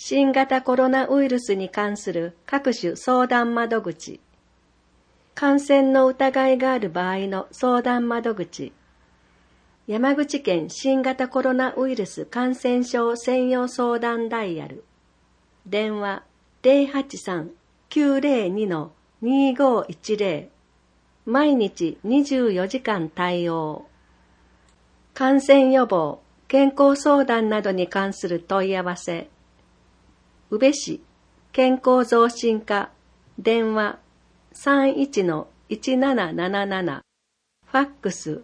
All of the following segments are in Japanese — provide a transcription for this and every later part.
新型コロナウイルスに関する各種相談窓口、感染の疑いがある場合の相談窓口、山口県新型コロナウイルス感染症専用相談ダイヤル、電話083-902-2510、毎日24時間対応。感染予防、健康相談などに関する問い合わせ。宇部市健康増進課、電話31-1777、ファックス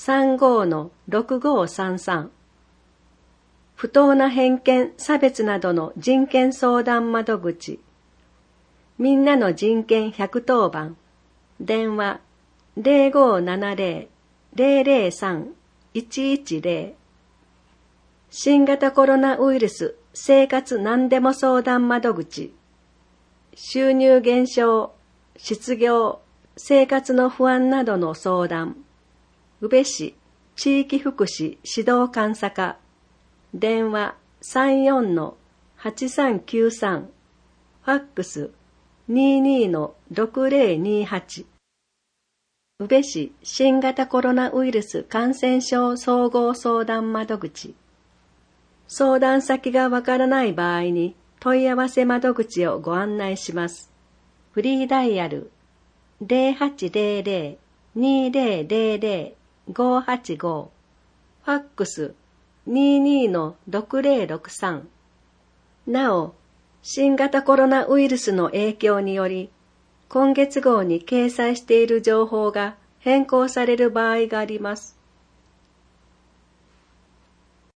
35-6533。不当な偏見、差別などの人権相談窓口。みんなの人権110番、電話0570-003-110。新型コロナウイルス生活何でも相談窓口。収入減少、失業、生活の不安などの相談。宇部市地域福祉指導監査課、電話34-8393、ファックス22-6028。宇部市新型コロナウイルス感染症総合相談窓口。相談先がわからない場合に問い合わせ窓口をご案内します。フリーダイヤル0800-2000-585、ファックス22-6063。なお、新型コロナウイルスの影響により、今月号に掲載している情報が変更される場合があります。